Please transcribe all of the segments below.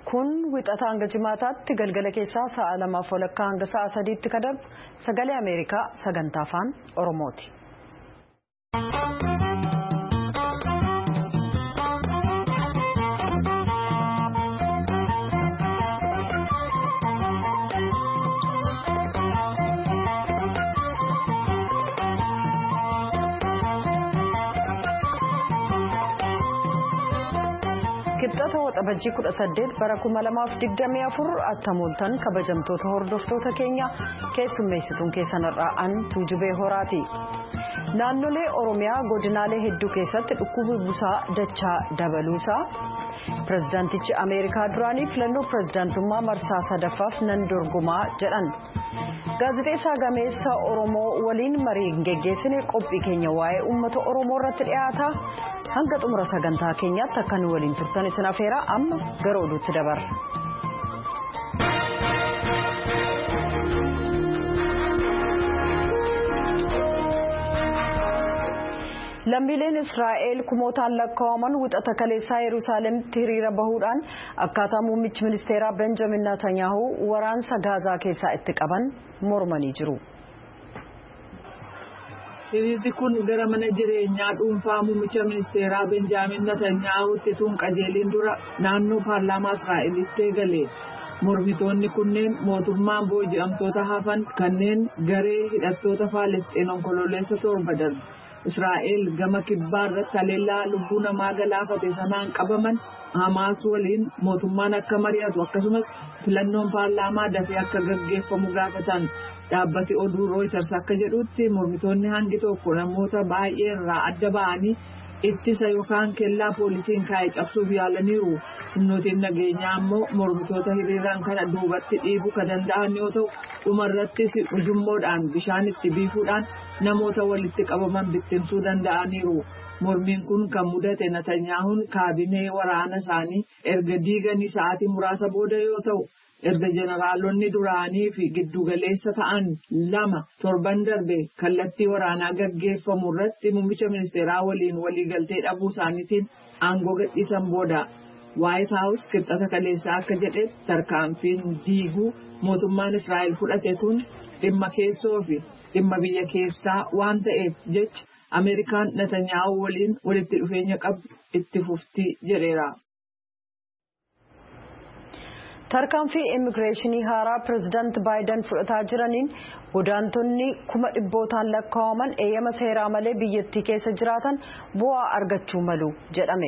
Kun wixata hanga jimaataatti galgala keessaa sa'a 2:00 hanga sa'a 3tti kadarbu sagalee Ameerikaa sagantaa afaan Oromooti. Kibxata waxabajjii 18 bara 2024 attamooltan kabajamtoota hordoftoota keenya keessummeessituun keessanirraa an Tuujubee Horaati. Naannolee Oromiyaa godinaalee hedduu keessatti dhukkubi busaa dachaa dabaluusaa, pirezidaantichi Ameerikaa duraanii filannoo pirezidaantummaa marsaa sadaffaaf nan dorgomaa jedhan. Gaazexeessaa gameessa Oromoo waliin marii geggeessine qophii keenya waa'ee uummata Oromoo irratti dhiyaata. Hanga xumura sagantaa keenyaatti akka nu waliin turtan isin afeera. Amma gara oduutti dabarra. Lammiileen Israa'el kumootaan lakkaa'aman wixata kaleessaa Yerusaalemitti hiriira bahuudhaan akkaataa muummichi ministeeraa Benjamin Netanyahu waraansa Gaazaa keessaa itti qaban mormanii jiru. Hiriirri kun gara mana jireenyaa dhuunfaa muummicha ministeeraa Benjamin Netanyahuutti tun qajeelin dura naannoo paarlaamaa Israa'elitti eegale. Mormitoonni kunneen mootummaan booji'amtoota hafan kanneen garee hidhattoota Falastiin onkololeessa 7 darbe. Israa'el gama kibbaa irratti haleellaa lubbuu namaa galaafate sanaan qabaman Hamaas waliin mootummaan akka mari'atu akkasumas filannoon paarlaamaa dafee akka gaggeeffamu gaafatan. Dhaabbati oduu Reuters akka jedhutti mormitoonni hangi tokko namoota baay'ee irraa adda ba'anii ittisa yookaan kellaa poolisiin kaa'e cabsuuf yaalaniiru. Humnootiin nageenyaa ammoo mormitoota hiriiraan kana duubatti dhiibuu kan danda'an yoo ta'u dhumarrattis ujummoodhaan bishaan itti biifuudhaan namoota walitti qabaman bittimsuu danda'aniiru. Mormiin kun kan mudate Netanyahuun kaabinee waraana isaanii erga diiganii sa'aatii muraasa booda yoo ta'u erga jeneraalonni duraanii fi giddugaleessa ta'an 2 torban darbe kallattii waraanaa gaggeeffamu irratti muummicha ministeeraa waliin waliigaltee dhabuu isaaniitiin aangoo gadhiisan booda. White House kibxata kaleessaa akka jedhetti tarkaanfiin diiguu mootummaan Israa'el fudhate kun dhimma keessoo fi dhimma biyya keessaa waan ta'eef jecha Ameerikaan Netanyahu waliin walitti dhufeenya qabdu itti fufti jedheera. Tarkaanfii immigireeshinii haaraa pirezidaanti Baayiden fudhataa jiraniin godaantonni 100,000 lakkaa'aman eeyyama seeraa malee biyyattii keessa jiraatan bu'aa argachuu malu jedhame.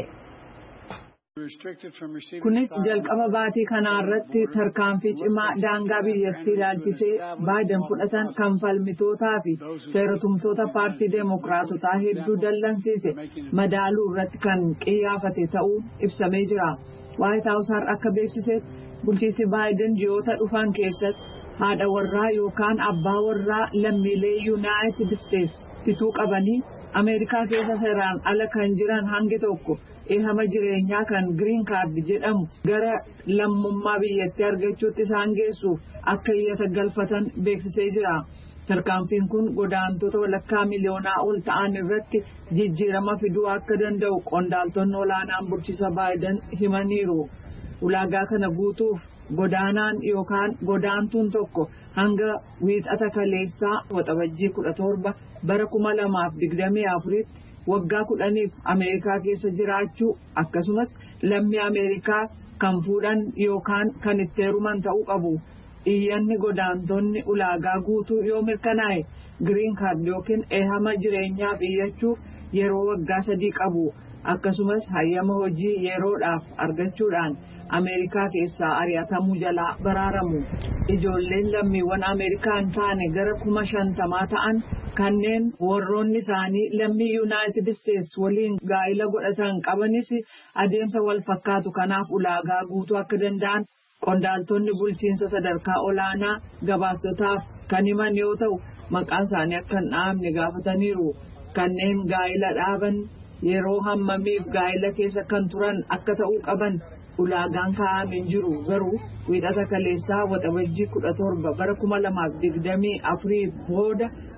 Kunis jalqaba baatii kanaa irratti tarkaanfii cimaa daangaa biyyattii ilaalchisee Baayiden fudhatan kan falmitootaa fi seeratumtoota paartii Deemokiraatotaa hedduu dallansiise madaaluu irratti kan qiyyaafate ta'uu ibsamee jira. White House akka beeksisetti bulchiinsi Baayiden ji'oota dhufan keessatti haadha warraa yookaan abbaa warraa lammiilee Yuunaayitid Isteets bituu qabanii Ameerikaa keessa seeraan ala kan jiran hangi tokko eehama jireenyaa kan Green Card jedhamu gara lammummaa biyyattii argachuutti isaan geessuuf akka iyyata galfatan beeksisee jira. Tarkaanfiin kun godaantota walakkaa miliyoonaa ol ta'an irratti jijjiirama fiduu akka danda'u qondaaltonni olaanaan bulchiinsa Baayiden himaniiru. Ulaagaa kana guutuuf godaanaan yookaan godaantuun tokko hanga wiixata kaleessaa waxabajjii 17 bara 2024 waggaa 10f Ameerikaa keessa jiraachuu akkasumas lammii Ameerikaa kan fuudhan yookaan kan itti heeruman ta'uu qabu. Iyyanni godaantonni ulaagaa guutuu yoo mirkanaa'e Green Card yookiin eehama jireenyaaf iyyachuuf yeroo waggaa 3 qabu. Akkasumas hayyama hojii yeroodhaaf argachuudhaan Ameerikaa keessaa ari'atamuu jalaa baraaramu. Ijoolleen lammiiwwan Ameerikaa hin taane gara 50,000 ta'an kanneen warroonni isaanii lammii Yuunaayitid Isteets waliin gaa'ila godhatan qabanis adeemsa wal fakkaatu kanaaf ulaagaa guutuu akka danda'an qondaaltonni bulchiinsa sadarkaa olaanaa gabaasotaaf kan himan yoo ta'u maqaan isaanii akka hin dhahamne gaafataniiru. Kanneen gaa'ila dhaaban yeroo hammamiif gaa'ila keessa kan turan akka ta'uu qaban ulaagaan kaa'amee jiru garuu wiixata kaleessaa waxabajjii 17 bara 2024 booda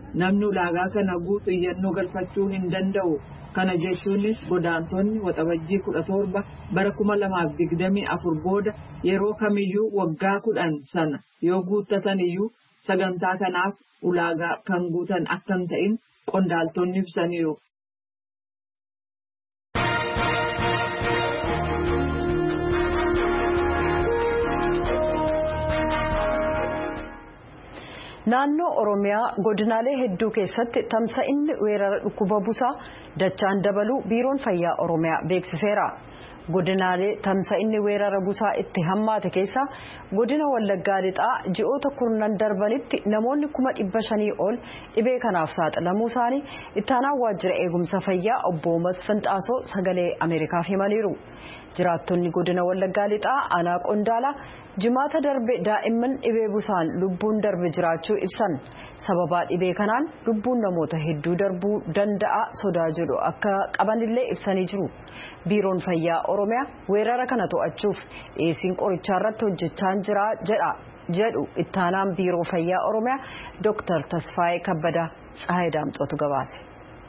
namni ulaagaa kana guutu iyyannoo galfachuu hin danda'u. Kana jechuunis godaantonni waxabajjii 17 bara 2024 booda yeroo kamiyyuu waggaa 10 sana yoo guuttatan iyyuu sagantaa kanaaf ulaagaa kan guutan akka hin ta'in qondaaltonni ibsaniiru. Naannoo Oromiyaa godinaalee hedduu keessatti tamsa'inni weerara dhukkuba busaa dachaan dabaluu biiroon fayyaa Oromiyaa beeksiseera. Godinaalee tamsa'inni weerara busaa itti hammaate keessa godina Wallaggaa Lixaa ji'oota kurnan darbanitti namoonni 500 ol dhibee kanaaf saaxilamuu isaanii ittaanaa waajjira eegumsa fayyaa obbo Masfin Xaasoo sagalee Ameerikaaf himaniiru. Jiraattonni godina Wallaggaa Lixaa aanaa Qondaalaa jimaata darbe daa'imman dhibee busaan lubbuun darbe jiraachuu ibsan. Sababa dhibee kanaan lubbuun namoota hedduu darbuu danda'a sodaa jedhu akka qabanillee ibsanii jiru. Biiroon fayyaa Oromiyaa weerara kana to'achuuf dhiyeessiin qorichaa irratti hojjechaa jira jedhu ittaanaan biiroo fayyaa Oromiyaa Dr. Tasfaayee Kabbadaa Tsahaay Daamxootu gabaase.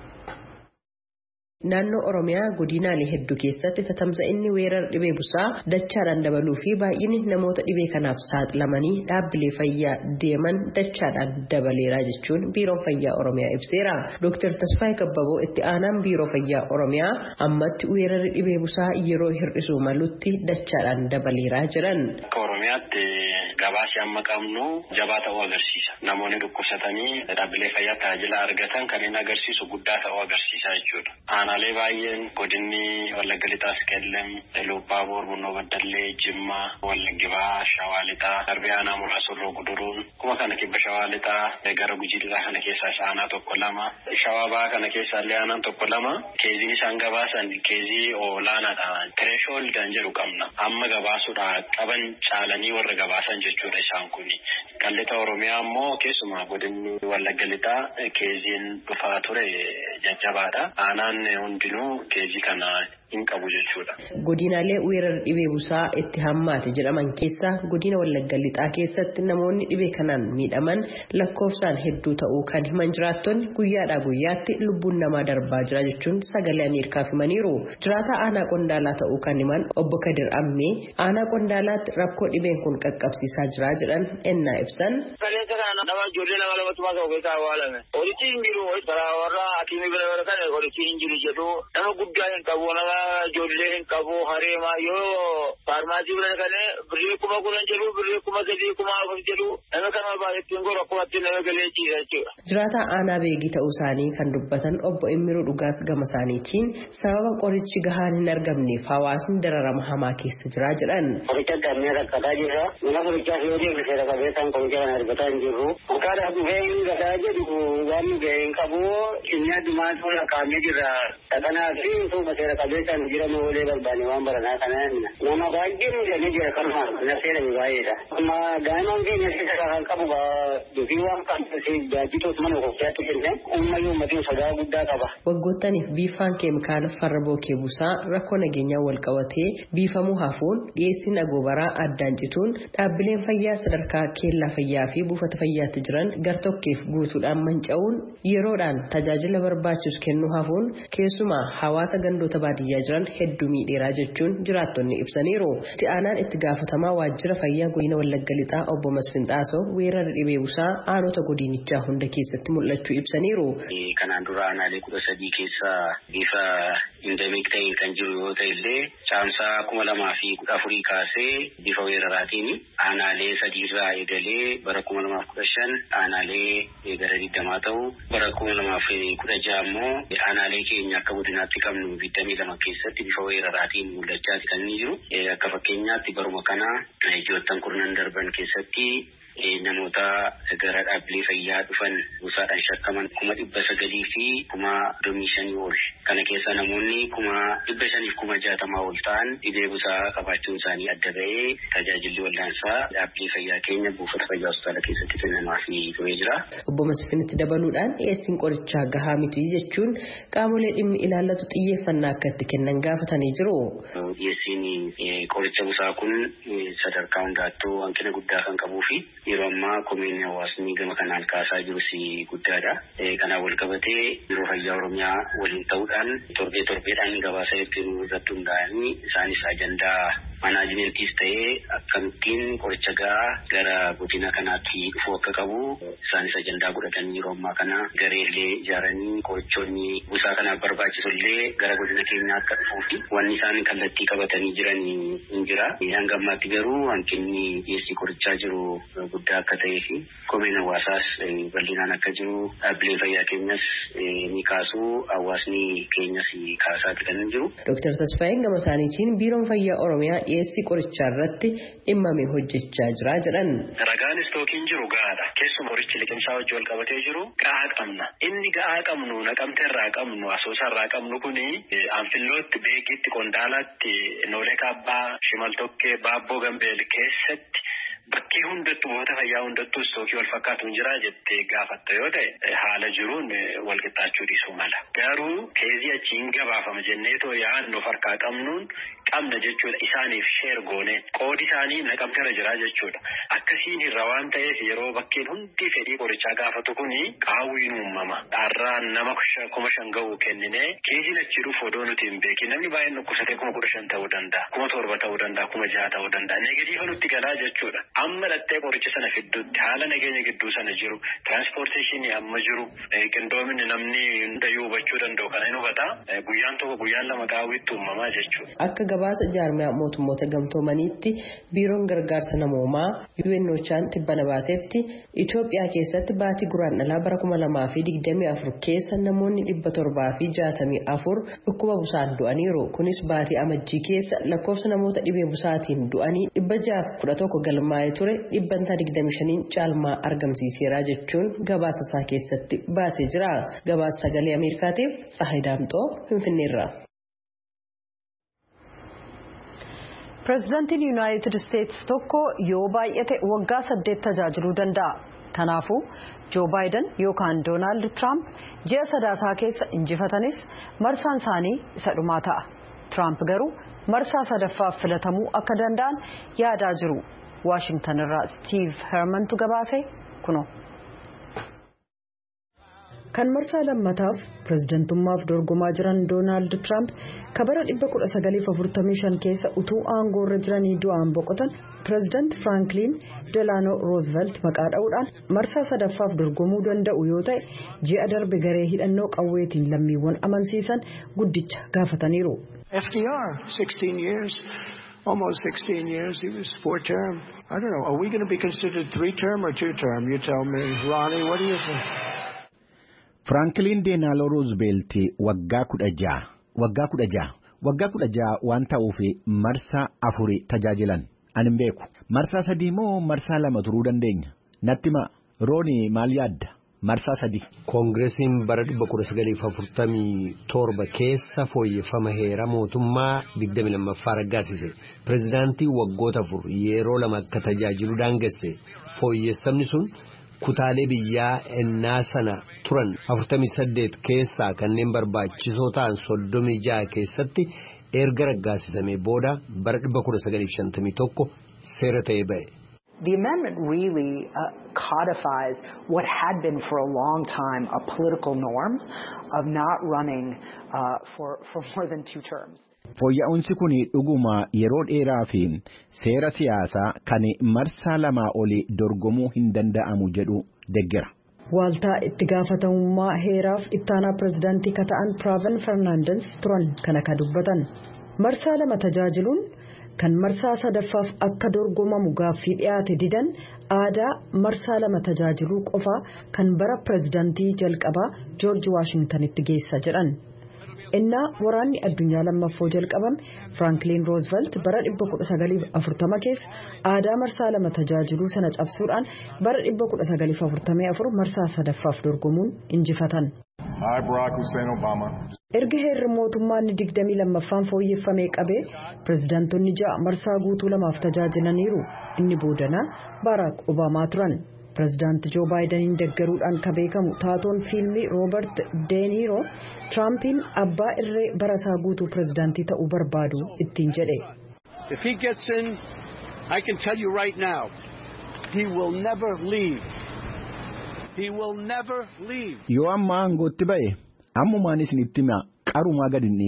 Naannoo Oromiyaa godinaalee hedduu keessatti tamsa'inni weerara dhibee busaa dachaadhaan dabaluu fi baay'inni namoota dhibee kanaaf saaxilamanii dhaabbilee fayyaa deeman dachaadhaan dabaleera jechuun biiroon fayyaa Oromiyaa ibseera. Dr. Tasfaayee Kabbaboo itti aanaan biiroo fayyaa Oromiyaa ammatti weerarri dhibee busaa yeroo hir'isuu malutti dachaadhaan dabaleera jiran. Oromiyaatti gabaasi amma qabnu jabaa ta'uu agarsiisa. Namoonni dhukkubsatanii dhaabbilee fayyaa tajaajila argatan kan inni agarsiisu guddaa ta'uu agarsiisa jechuudha. Aanaalee baay'een godinni Wallagga Lixaas Qellem, Lubbaaboor, Bunnoo Baddallee, Jimmaa, Wallaggaa, Shawaa Lixaa, Darbee aanaa muraasa Horroo Guduruun, kuma kana kibba Shawaa Lixaa gara Gujii Lixaa kana keessaa aanaa tokko lama, Shawaa Bahaa kana keessaa illee aanaan tokko lama, keeziin isaan gabaasan keezii olaanaadha. Tireeshooldiin jedhu qabna. Amma gabaasuudha qaban caalanii warra gabaasan jechuudha isaan kuni. Qallixa Oromiyaa immoo keessumaa godinni Wallagga Lixaa keeziin dhufaa ture jajjabaadha. Aanaan hundinuu keezii kana hin qabu jechuudha. Godinaalee weerara dhibee busaa itti hammaate jedhaman keessaa godina Wallagga Lixaa keessatti namoonni dhibee kanaan miidhaman lakkoofsaan hedduu ta'uu kan himan jiraattonni guyyaadhaa guyyaatti lubbuun namaa darbaa jira jechuun sagalee Ameerikaaf himaniiru. Jiraataa aanaa Qondaalaa ta'uu kan himan obbo Kadir Ammee aanaa Qondaalaatti rakkoo dhibeen kun qaqqabsiisaa jira jedhan ennaa ibsan. Nama guddaa hin qabu, nama ijoollee hin qabu, hareemaa yoo faarmaasii bira dhaqanii birrii 10,000 jedhu, birrii 3,000, 4,000 jedhu, nama kana baay'attiin gora akkumatti nama galee ciisa jechuudha. Jiraataa aanaa beegii ta'uu isaanii kan dubbatan obbo Immiruu Dhugaas gama isaaniitiin sababa qorichi gahaan hin argamneef hawaasni dararama hamaa keessa jira jedhan. Qoricha kanneen rakkataa jirra. Mana qorichaaf yoo deemne seera qabeessaan qoricha kana argataa hin jirru. Maqaadhaaf dhufee hin gataa jedhu waan nu ga'e hin qabu. Inni addumaan tola kaa'amee jirra. Dhaqanaa fi suuma seera qabeessaan jiran oolee barbaanne waan baranaa kana nama baay'ee miidhagee jira kanuma nafseera baay'eedha. Amma daa'imman keenya seera kan qabu dufii waan qabdu gaajjitoos mana qophiyaatti kenne uummayyuu uummatiin sodaa guddaa qaba. Waggootaniif biifaan keemikaala farra bookee busaa rakkoo nageenyaa wal qabatee biifamuu hafuun dhiyeessiin agoobaraa addaan cituun dhaabbileen fayyaa sadarkaa keellaa fayyaa fi buufata fayyaatti jiran gartokkeef guutuudhaan manca'uun yeroodhaan tajaajila barbaachisu kennuu hafuun keessumaa hawaasa gandoota baadiyyaa jiran hedduu miidheeraa jechuun jiraattonni ibsaniiru. Itti aanaan itti gaafatamaa waajjira fayyaa godina Wallagga Lixaa obbo Masfin Xaasoo weerarri dhibee busaa aanota godinichaa hunda keessatti mul'achuu ibsaniiru. Kanaan dura aanaalee 13 keessa bifa endemik ta'e kan jiru yoo ta'e illee caamsaa 2014 kaasee bifa weeraraatiin aanaalee 3 irraa eegalee bara 2015 aanaalee gara 20 ta'u bara 2016 immoo aanaalee keenya akka godinaatti qabnu 22 keessatti bifa weeraraatiin mul'achaa kan jiru. Akka fakkeenyaatti baruma kana ji'oottan kurnan darban keessatti namoota gara dhaabbilee fayyaa dhufan busaadhaan shakkaman 900 fi 5,500 ol Kana keessa namoonni 560,000 ol ta'an dhibee busaa qabaachuun isaanii adda ba'ee tajaajilli wal'aansaa dhaabbilee fayyaa keenya buufata fayyaa hospitaala keessatti kennamaa fi turee jira. Obbo Masfinitti dabaluudhaan dhiyeessiin qorichaa gahaa miti jechuun qaamolee dhimmi ilaallatu xiyyeeffannaa akka itti kennan gaafatanii jiru. Dhiyeessiin qoricha busaa kun sadarkaa hundaattuu hanqina guddaa kan qabuu fi yeroo ammaa komiin hawaasni gama kanaan kaasaa jirus guddaadha. Kanaan wal qabatee biiroo fayyaa Oromiyaa waliin ta'uudhaan torbeedhaan gabaasa ittiin irratti hundaa'anii isaanis ajandaa manaajimentis ta'ee akkamittiin qoricha gahaa gara godina kanaatti dhufuu akka qabu isaanis ajandaa godhatanii yeroo ammaa kana gareellee ijaaranii qorichoonni busaa kanaaf barbaachisullee gara godina keenyaa akka dhufuu fi wanni isaan kallattii qabatanii jiran hin jira. Hanga ammaatti garuu hanqinni dhiyeessii qorichaa jiru guddaa akka ta'ee fi komeen hawaasaas bal'inaan akka jiru dhaabbilee fayyaa keenyas ni kaasu hawaasni keenyas kaasaati kan jiru. Dr. Tasfaayeen gama isaaniitiin biiroon fayyaa Oromiyaa dhiyeessii qorichaa irratti dhimmame hojjechaa jira jedhan. Ragaan istookiin jiru gahaadha. Keessumaa qorichi liqimsaa wajjin wal qabatee jiru gahaa qabna. Inni gahaa qabnu Naqamtee irraa qabnu Asoosaa irraa qabnu kuni Anfillootti Beekitti Qondaalaatti Noolee Kaabbaa Shimaltokkee Baabboo Gambeel keessatti bakkee hundattuu buufata fayyaa hundattuu istookii wal fakkaatu hin jira jettee gaafatta yoo ta'e haala jiruun wal qixxaachuu dhiisuu mala. Garuu keezii achiin gabaafama jenneetoo yaadnu harkaa qabna jechuudha. Isaaniif sheer goone qoodi isaanii Naqamteerra jira jechuudha. Akkasiin irra waan ta'eef yeroo bakkeen hundi fedhii qorichaa gaafatu kuni qaawwiin uumama. Dharraan nama 5,000 ga'uu kennine keeziin achi dhufu odoo nuti hin beekin namni baay'een dhukkubsatee 15,000 ta'uu danda'a, 7,000 ta'uu danda'a, 6,000 ta'uu danda'a. Negatiifa nutti galaa jechuudha. Amma dhattee qoricha sana fidduutti haala nageenya gidduu sana jiru tiraanspoorteeshinii amma jiru qindoominni namni hundayyuu hubachuu danda'u kana hin hubata guyyaan tokko guyyaan lama qaawwiitti uumamaa jechuudha. Akka gabaasa jaarmiyaa mootummoota gamtoomaniitti biiroon gargaarsa namoomaa UNOChaan tibbana baasetti Itoophiyaa keessatti baatii guraandhalaa bara 2024 keessa namoonni 764 dhukkuba busaan du'aniiru. Kunis baatii amajjii keessa lakkoofsa namoota dhibee busaatiin du'anii 611 galmaa'ee ture 125 caalmaa argamsiiseera jechuun gabaasa isaa keessatti baasee jira. Gabaasa sagalee Ameerikaatiif Tsahayi Daamxoo Finfinneerra. Pireezidaantiin Yuunaayitid Isteetsi tokko yoo baay'ate waggaa 8 tajaajiluu danda'a. Kanaafuu Joo Baayiden yookaan Doonaald Tiraamp ji'a sadaasaa keessa injifatanis marsaan isaanii isa dhumaa ta'a. Tiraamp garuu marsaa sadaffaaf filatamuu akka danda'an yaadaa jiru. Waashingtan irraa Steve Hermantu gabaase kuno. Kan marsaa lammataaf pireezidantummaaf dorgomaa jiran Doonaald Tiraamp kabara 1945 keessa utuu aangoo irra jiranii du'aan boqotan pireezidaant Franklin Delano Roosevelt maqaa dha'uudhaan marsaa sadaffaaf dorgomuu danda'u yoo ta'e ji'a darbe garee hidhannoo qawweetiin lammiiwwan amansiisan guddicha gaafataniiru. FDR 16 years. Almost 16 years. He was 4-term. I don't know. Are we going to be considered 3-term or 2-term? You tell me. Ronnie, what do you think? Franklin Delano Roosevelt waggaa 16 waan ta'uuf marsaa 4 tajaajilan. Ani beeku. Marsaa 3 moo marsaa 2 turuu dandeenya? Natti ma Ronnie maal yaadda? Marsaa 3. Koongiresiin bara 1947 keessa fooyyeffama heera mootummaa 22ffaa raggaasise. Pireezidaantii waggoota 4 yeroo 2 akka tajaajilu daangesse. Fooyyeffamni sun kutaalee biyyaa ennaa sana turan 48 keessaa kanneen barbaachisoo ta'an 36 keessatti erga raggaasisamee booda bara 1951 seera ta'ee ba'e. The amendment really codifies what had been for a long time a political norm of not running for more than 2 terms. Fooyya'uunsi kun dhuguma yeroo dheeraa fi seera siyaasaa kan marsaa 2 olii dorgomuu hin danda'amu jedhu deggera. Waaltaa itti gaafatamummaa heeraaf ittaanaa pireezidaantii ka ta'an Pravin Fernandes turan kana ka dubbatan. Marsaa 2 tajaajiluun kan marsaa sadaffaaf akka dorgomamu gaaffii dhiyaate didan aadaa marsaa 2 tajaajiluu qofa kan bara pireezidaantii jalqabaa George Washingtonitti geessa jedhan. Innaa waraanni addunyaa lammaffoo jalqabame Franklin Roosevelt bara 1940 keessa aadaa marsaa 2 tajaajiluu sana cabsuudhaan bara 1944 marsaa sadaffaaf dorgomuun injifatan. I, Barack Hussein Obama. Erga heerri mootummaan 22ffaan fooyyeffamee qabee pirezidaantonni 6 marsaa guutuu lamaaf tajaajilaniiru. Inni boodana Barack Obama turan. Pirezidaanti Joe Bideniin deeggaruudhaan kan beekamu taatoon fiilmii Robert De Niro Trumpiin abbaa irree barasaa guutuu pirezidaantii ta'uu barbaadu ittiin jedhe. If he gets in, I can tell you right now, he will never leave. He will never leave. Yoo amma aangootti ba'e ammumaan isinitti himaa qarumaa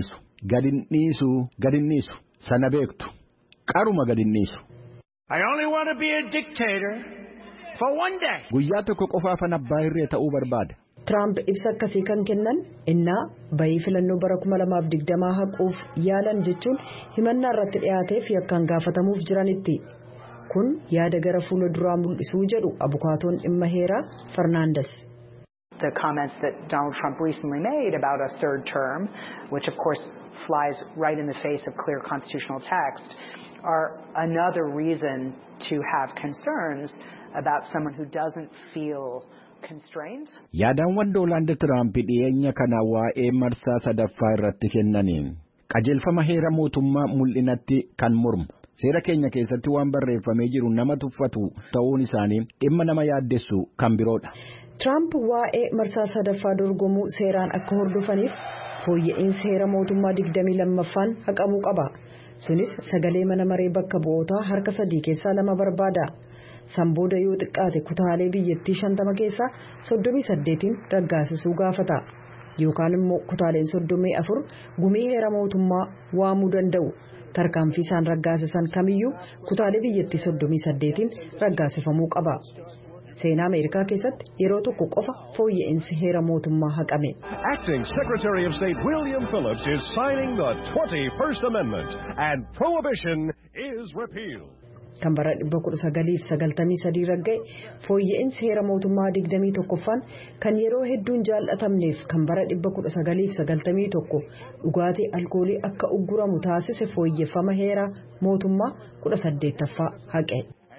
gadinniisu sana beektu qaruma gadinniisu. I only want to be a dictator for one day. Guyyaa tokko qofaafan abbaa irree ta'uu barbaada. Trump ibsa akkasii kan kennan innaa bayii filannoo bara 2020 haquuf yaalan jechuun himannaa irratti dhiyaateef yakkaan gaafatamuuf jiranitti. Kun yaada gara fuula duraa mul'isuu jedhu abukaatoon dhimma heeraa Fernandes. The comments that Donald Trump recently made about a third term, which of course flies right in the face of clear constitutional text, are another reason to have concerns about someone who doesn't feel constrained. Yaadawwan Doonaald Tiraamp dhiyeenya kana waa'ee marsaa sadaffaa irratti kennaniin qajeelfama heera mootummaa mul'inatti kan mormu. Seera keenya keessatti waan barreeffamee jiru nama tuffatu ta'uun isaanii dhimma nama yaaddessu kan biroodha. Trump waa'ee marsaa sadaffaa dorgomuu seeraan akka hordofaniif fooyya'insi heera mootummaa 22ffaan haqamuu qaba. Sunis sagalee mana maree bakka bu'ootaa harka 3 keessaa 2 barbaada. Sanbooda yoo xiqqaate kutaalee biyyattii 50 keessaa 38 raggaasisuu gaafata. Yookaan immoo kutaaleen 34 gumii heera mootummaa waamuu danda'u. Tarkaanfii isaan raggaasisan kamiyyuu kutaalee biyyattii 38 raggaasifamuu qaba. Seenaa Ameerikaa keessatti yeroo tokko qofa fooyya'insi heera mootummaa haqame. Acting Secretary of State William Phillips is signing the 21st Amendment and prohibition is repealed. Kan bara 1993 ragga'e fooyya'insi heera mootummaa 21ffaan kan yeroo hedduun jaallatamneef kan bara 1991 dhugaatii alkoolii akka ugguramu taasise fooyyeffama heera mootummaa 18ffaa haqe.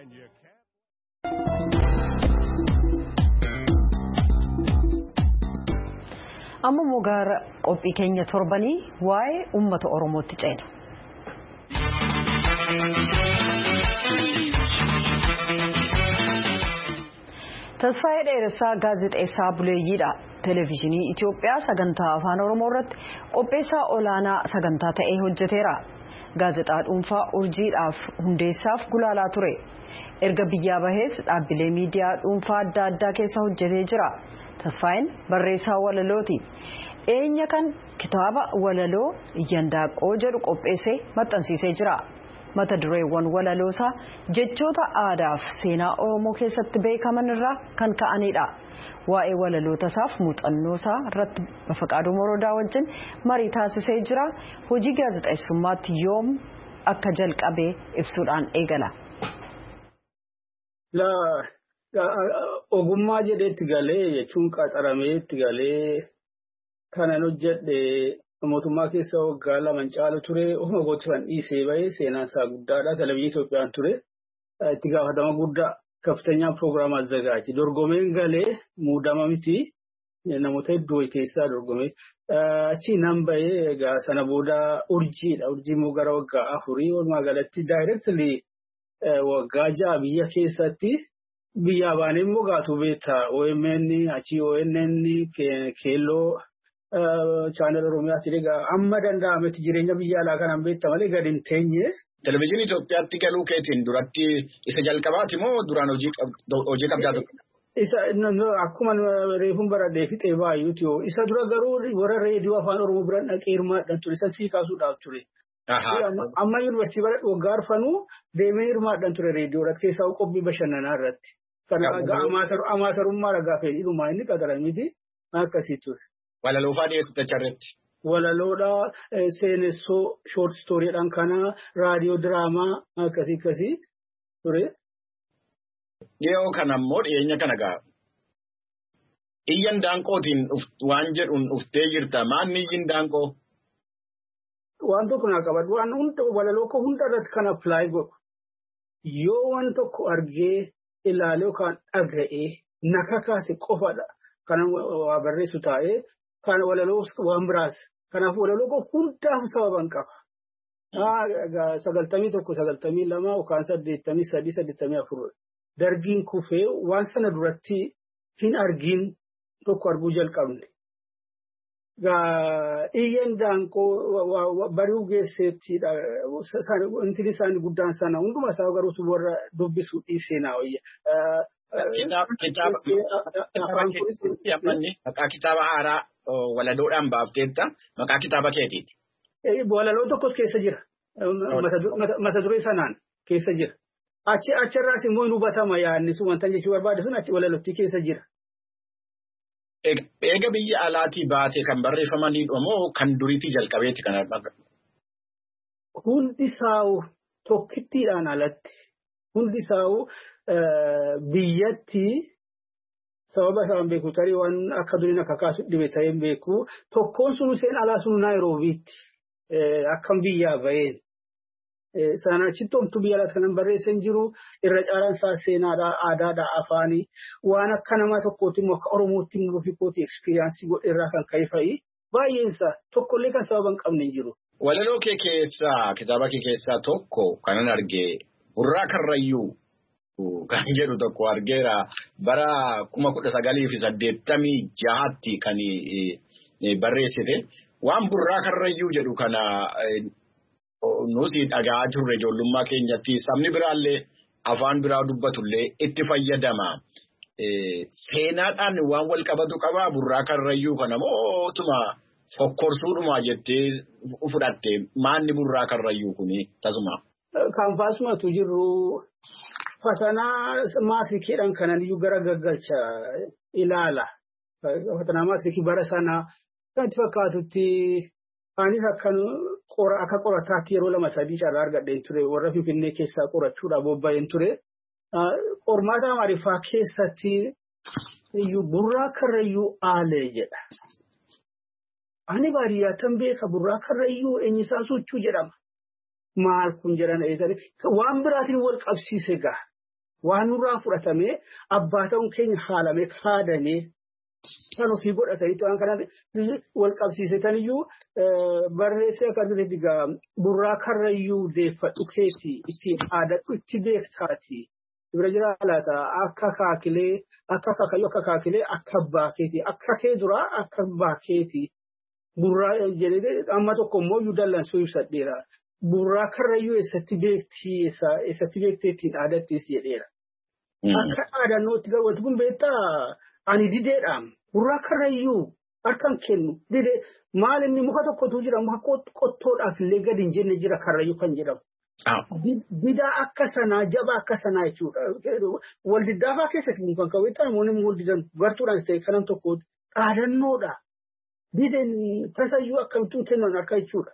Amma mogaara qophii keenya torbanii waa'ee uummata Oromootti ceena. Tasfaayee Dheeressaa gaazexeessaa buleeyyiidha. Televezyiinii Itoophiyaa sagantaa afaan Oromoo irratti qopheessaa olaanaa sagantaa ta'ee hojjeteera. Gaazexaa dhuunfaa urjiidhaaf hundeessaaf gulaalaa ture. Erga biyyaa bahees dhaabbilee miidiyaa dhuunfaa adda addaa keessa hojjetee jira. Tasfaayeen barreessaa walalooti. Eenya kan kitaaba walaloo Iyyandaaqqoo jedhu qopheessee maxxansiisee jira. Mata dureewwan walaloosaa jechoota aadaa fi seenaa Oromoo keessatti beekaman irraa kan ka'anidha. Waa'ee walaloota isaaf muuxannoo isaa irratti Bafaqaaduu Morodaa wajjin marii taasisee jira. Hojii gaazexeessummaatti yoom akka jalqabee ibsuudhaan eegala. Ogummaa jedheetti galee jechuun qaxaramee itti galee kanan hojjedhe mootummaa keessa waggaa 2 caalu ture. Ofuma gootti kan dhiisee bahee seenaan isaa guddaadha. Televezyiinii Itoophiyaan ture. Itti gaafatama guddaa kaftanyaa piroogiraama azzagaaji. Dorgomeen galee muudama miti. Namoota hedduu keessaa dorgomee. Achi nan bahee egaa sana booda urjiidha. Urjii immoo gara waggaa 4 walumaa galatti daayireektilii waggaa 6 biyya keessatti biyyaa baanee immoo gaatu beektaa. OMN achi ONN keelloo. Chaanal Oromiyaa sireegaa amma danda'ametti jireenya biyya alaa kanaan beektaa malee gadi hin teenye. Televezyiinii Itoophiyaatti galuu keetiin duratti isa jalqabaati moo duraan hojii qabdaa ture? Isa akkuma reefuun baradhee fixee baay'uuti yoo isa dura garuu warra reediyoo afaan Oromoo biraan dhaqee hirmaadhaan ture isa sii kaasuudhaaf ture. Amma yuunivarsiitii bara waggaa arfanuu deemee hirmaadhaan ture reediyoo irratti keessaa qophii bashannanaa irratti. Kana amaatarummaa ragaa fedhiidhumaa inni qaxaramiti akkasii ture. Walaloofaa dhiyeessite charreetti. Walaloodha seenessoo short stooriidhaan kana raadiyoo diraamaa akkasii ture. Dhiyoo kana immoo dhiyeenya kana gaa. Iyyandaanqootiin waan jedhuun dhuftee jirta. Maanni Iyyandaanqoo? Waan tokko naa qabadhu. Waan walaloo koo hunda irratti kan appilaayi godhu. Yoo waan tokko argee ilaalee yookaan dhaga'ee na kakaase qofadha. Kanan waa barreessu taa'ee kan walaloo waan biraas. Kanaaf walaloo hundaaf sababan qaba. 91 92 yookaan 83 84 dargiin kufee waan sana duratti hin argin tokko arguu jalqabne. Iyyeen daanqoo bari'uu geesseettidha. Inti isaanii guddaan sana hunduma isaa garuu warra dubbisuu dhiiseenaa wayya. Maqaa kitaaba haaraa walaloodhaan baafteetta maqaa kitaaba keetiiti. Walaloo tokkos keessa jira. Mata duree sanaan keessa jira. Achirraas immoo hin hubatama yaadni sun wanta jechuu barbaade sun achi walalootti keessa jira. Eega biyya alaatii baatee kan barreeffamaniidha moo kan duriitii jalqabeetti kan argamu? Hundi isaa'u tokkittiidhaan alatti. Hundi isaa'u biyyatti sababa isaan beeku tarii waan akka duriin akka kaasu dhibe ta'ee beeku tokkoon sun seen alaa sun Naayiroobiitti akkam biyyaa baheen. Sana achitti omtu biyya alaatti kanan barreessan jiru irra caalaan isaa seenaadhaa aadaadhaa afaanii waan akka nama tokkootti immoo akka Oromootti immoo ofikooti ekspiriyaansii godheerraa kan ka'e fa'i baay'eensa tokkollee kan sababa hin qabne jiru. Walaloo kee keessaa kitaaba kee keessaa tokko kanan argee Burraa Karrayyuu kan jedhu tokko argeera bara 1986 kan barreessite waan Burraa Karrayyuu jedhu kana nuti dhagaa turre ijoollummaa keenyatti sabni biraallee afaan biraa dubbatullee itti fayyadama. Seenaadhaan waan wal qabatu qabaa Burraa Karrayyuu kana mootuma fokkorsuudhumaa jettee fudhatte maanni Burraa Karrayyuu kuni tasuma. Kanfaasumatu jirru fatanaa maatirikiidhaan kananiyyuu gara gaggalcha ilaala. Fatanaa maatirikii bara sanaa kan itti fakkaatutti anis akka qorataatti yeroo 2-3 carraa argadheen ture warra Finfinnee keessaa qorachuudhaaf bobba'een ture. Qormaata Amaariffaa keessatti Burraa Karrayyuu aalee jedha. Ani baadiyyaatti beeka Burraa Karrayyuu eenyisaa sochuu jedhama. Maal kun jedhan waan biraatiin wal qabsiise gaa. Waan nurraa fudhatamee abbaa ta'uun keenya haalamee kaadamee kan ofii godhatanii waan kanaan wal qabsiisetaniyyuu barreessee akka dureetti gaa Burraa Karrayyuu deeffadhu keetii ittiin aadadhu itti beektaati. Bira jira laata akka kaakilee akka kakayyoo akka kaakilee akka abbaa keetii akka kee duraa akka abbaa keetii Burraa jedhee amma tokko immoo iyyuu dallansuu ibsadheera. Burraa Karrayyuu eessatti beekteettiin aadattis jedheera. Akka aadannootti garuu wanti kun beektaa ani dideedhaan Burraa Karrayyuu harkaan kennu didee maal inni muka tokkotu jira muka qottoodhaaf illee gadi hin jenne jira Karrayyuu kan jedhamu. Didaa akka sanaa jabaa akka sanaa jechuudha. Wal diddaafaa keessatti kan qabeetti namoonni wal didan gartuudhaan ta'e kanan tokkooti aadannoodha. Dideen tasayyuu akkamittuu kennan akka jechuudha.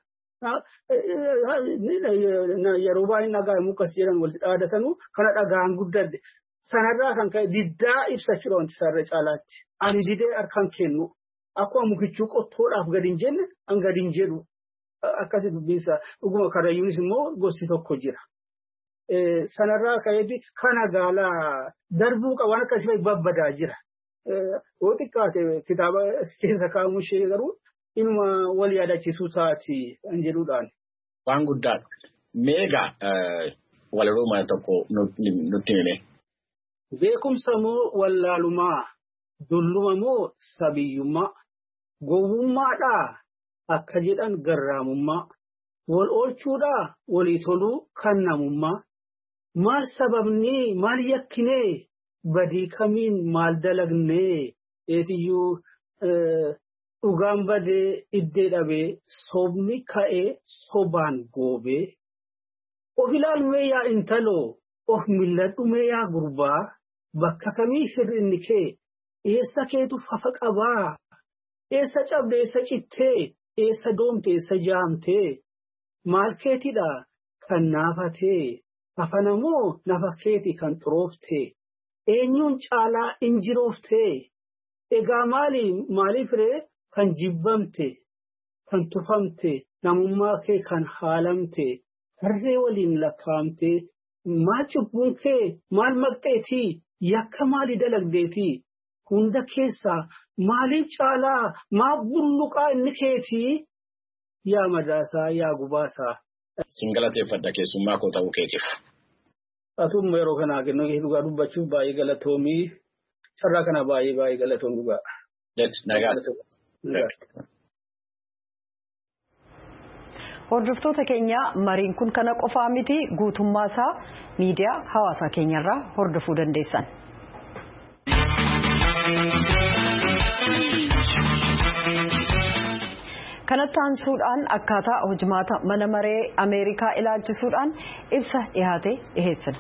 Yeroo baay'ee nagaa mukas jedhan wal dhaadatanu kana dhagaan guddadde. Sanarraa kan ka'e diddaa ibsachuudha wanti isaarra caalaatti. Ani didee harkaan kennu akkuma mukichuu qottoodhaaf gadi hin jenne an gadi hin jedhu akkasii dubbiinsa dhuguma Karrayyuunis immoo gosti tokko jira. Sanarraa ka'eeti kana gaalaa darbuu qaban akkasii babbadaa jira. Yoo xiqqaate kitaaba keessa kaa'amu ishee garuu inuma wal yaadachiisuu taati kan jedhuudhaan. Waan guddaadha. Meegaa walaloo tokko nutti hime. Beekumsa moo wallaalumaa, dulluma moo sabiyyummaa, gowwummaadhaa akka jedhan garraamummaa, wal oolchuudhaa walii toluu kan namummaa, maal sababnee maal yakkinee badii kamiin maal dalagnee eetiyyuu dhugaan badee iddee dhabee sobni ka'ee sobaan goobee of ilaalumee yaa intaloo of milladhumee yaa gurbaa bakka kamii hir'inni kee eessa keetu fafa qabaa eessa cabde eessa cittee eessa doomte eessa jaamtee maal keetidha kan naafatee hafanamoo nafa keeti kan xurooftee eenyuun caalaa injirooftee egaa maaliif ree kan jibbamte kan tufamte namummaa kee kan haalamte harree waliin lakkaamte maal cubbuun kee maal maqxeetii yakka maali dalagdeetii hunda keessaa maaliif caalaa maaf bulluqaa inni keetii yaa madaasaa yaa gubaasaa. Singalateeffadha keessummaa koo ta'uu keetiif. Atumma yeroo kanaa kennuu dhugaa dubbachuuf baay'ee galatoomii carraa kana baay'ee galatoom dhugaa. Hordoftoota keenya mariin kun kana qofaa miti guutummaa isaa miidiyaa hawaasaa keenyarraa hordofuu dandeessan. Kanatti aansuudhaan akkaataa hojimaata mana maree Ameerikaa ilaalchisuudhaan ibsa dhiheessina.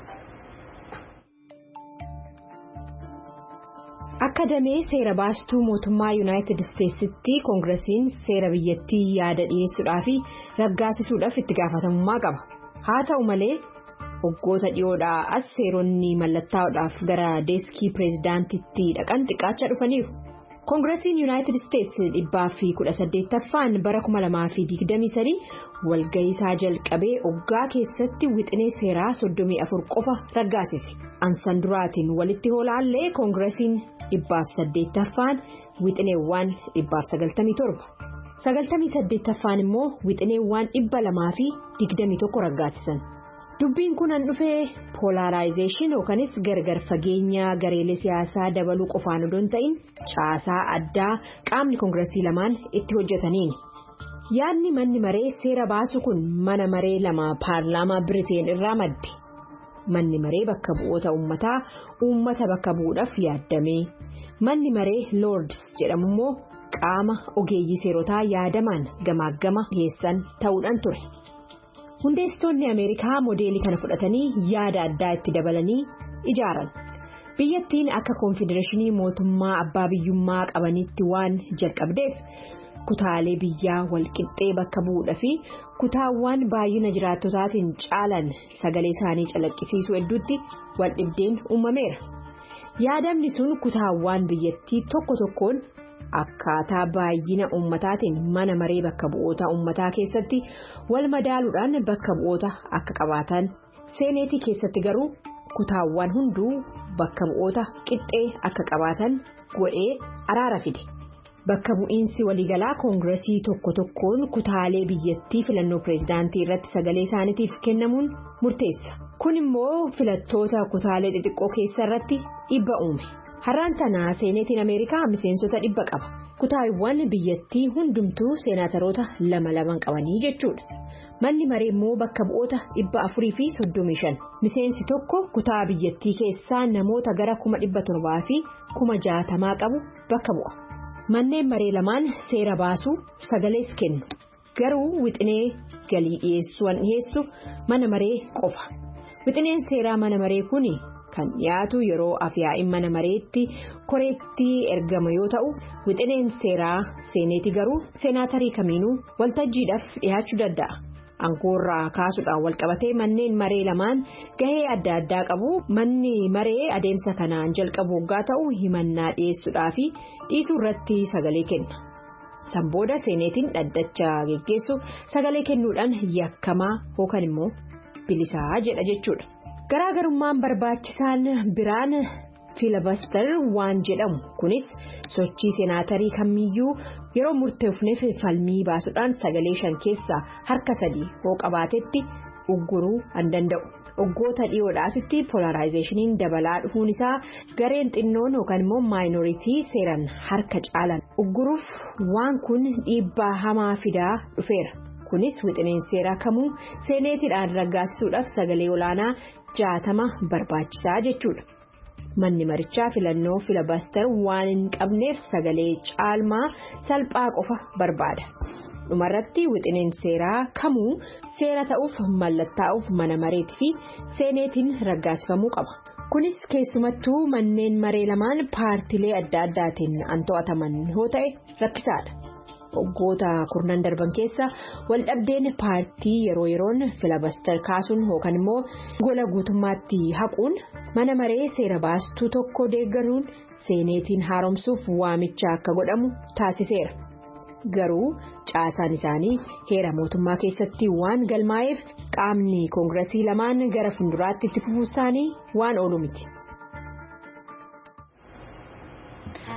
Akka damee seera baastuu mootummaa Yuunaayitid Isteetsitti koongiresiin seera biyyattii yaada dhiyeessuudhaa fi raggaasisuudhaaf itti gaafatamummaa qaba. Haa ta'u malee waggoota dhiyoodhaa as seeronni mallattaa'uudhaaf gara deeskii pireezidaantitti dhaqan xiqqaachaa dhufaniiru. Koongiresiin Yuunaayitid Isteetsi 118ffaan bara 2023 walgahii isaa jalqabee waggaa keessatti wixinee seeraa 34 qofa raggaasise. Ansan duraatiin walitti hoolaallee koongiresiin 108ffaan wixineewwan 197. 98ffaan immoo wixineewwan 221 raggaasisan. Dubbiin kun an dhufee polaraayizeeshin yookanis gargar fageenya gareelee siyaasaa dabaluu qofaan odoo hin ta'in caasaa addaa qaamni koongiresii lamaan itti hojjetaniini. Yaadni manni maree seera baasu kun mana maree lama paarlaamaa Biriteen irraa madde. Manni maree bakka bu'oota uummata bakka bu'uudhaaf yaadame. Manni maree Lords jedhamu immoo qaama ogeeyyii seerotaa yaadamaan gamaagama geessan ta'uudhaan ture. Hundeessitoonni Ameerikaa moodeelii kana fudhatanii yaada addaa itti dabalanii ijaaran. Biyyattiin akka koonfedereeshinii mootummaa abbaa biyyummaa qabanitti waan jalqabdeef kutaalee biyyaa walqixxee bakka bu'uudha fi kutaawwan baay'ina jiraattotaatiin caalan sagalee isaanii calaqqisiisuu hedduutti wal dhibdeen uumameera. Yaadamni sun kutaawwan biyyattii tokko tokkoon akkaataa baay'ina ummataatiin mana maree bakka bu'oota ummataa keessatti wal madaaluudhaan bakka bu'oota akka qabaatan seeneetii keessatti garuu kutaawwan hunduu bakka bu'oota qixxee akka qabaatan godhee araara fide. Bakka bu'iinsi waliigalaa koongiresii tokko tokkoon kutaalee biyyattii filannoo pireezidaantii irratti sagalee isaaniitiif kennamuun murteessa. Kun immoo filattoota kutaalee xixiqqoo keessa irratti dhiibbaa uume. Har'aan tana seeneetiin Ameerikaa miseensota 100 qaba. Kutaawwan biyyattii hundumtuu seenaataroota 2 qabanii jechuudha. Manni maree immoo bakka bu'oota 435. Miseensi tokko kutaa biyyattii keessaa namoota gara 700 fi 60 qabu bakka bu'a. Manneen maree lamaan seera baasuu sagalees kennu. Garuu wixinee galii dhiyeessu mana maree qofa. Wixineen seeraa mana maree kuni kan dhiyaatu yeroo afyaa'in mana mareetti koreetti ergama yoo ta'u wixineen seeraa seeneeti garuu seenaatarii kamiinuu waltajjiidhaaf dhiyaachuu danda'a. Angoorraa kaasuudhaan walqabatee manneen maree lamaan gahee adda addaa qabu. Manni maree adeemsa kanaan jalqabu waggaa ta'u himannaa dhiyeessuudhaa fi dhiisuu irratti sagalee kenna. Sanbooda seeneetiin dhaddacha geggeessu sagalee kennuudhaan yakkamaa yookaan immoo bilisaa jedha jechuudha. Garaagarummaan barbaachisaan biraan fiilabaster waan jedhamu kunis sochii seenaatarii kamiyyuu yeroo murteefneef falmii baasuudhaan sagalee 5 keessaa harka 3 hoo qabaatetti ugguruu an danda'u. Waggoota dhiyoodhaasitti polaraayizeeshiniin dabalaa dhufuun isaa gareen xinnoon yookaan immoo maayinoritii seeran harka caalan ugguruuf waan kun dhiibbaa hamaa fidaa dhufeera. Kunis wixineen seeraa kamuu seeneetiidhaan raggaasisuudhaaf sagalee olaanaa 60 barbaachisaa jechuudha. Manni marichaa filannoo fiilabaster waan hin qabneef sagalee caalmaa salphaa qofa barbaada. Dhumarratti wixineen seeraa kamuu seera ta'uuf mallattaa'uuf mana mareetii fi seeneetiin raggaasifamuu qaba. Kunis keessumattuu manneen maree lamaan paartilee adda addaatiin an to'ataman yoo ta'e rakkisaadha. Waggoota 10 darban keessa waldhabdeen paartii yeroo yeroon fiilabaster kaasuun yookaan immoo gola guutummaatti haquun mana maree seera baastuu tokko deeggaruun seeneetiin haaromsuuf waamicha akka godhamu taasiseera. Garuu caasaan isaanii heera mootummaa keessatti waan galmaa'eef qaamni koongiresii lamaan gara fuulduraatti itti fufuu isaanii waan oolu miti.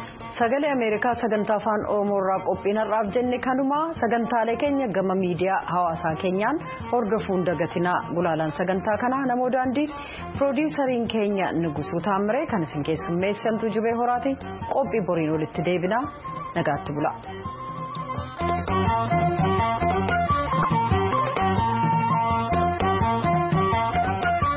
Sagalee Ameerikaa sagantaa afaan Oromoo irraa qophiinarraaf jenne kanuma sagantaalee keenya gama miidiyaa hawaasaa keenyaan hordofuun dagatinaa gulaalaan sagantaa kanaa namoo daandii piroodiisariin keenya Nugusuu Taamiree kan isin keessummeessantu Jubee Horaati qophii boriin walitti deebinaa nagaatti bula.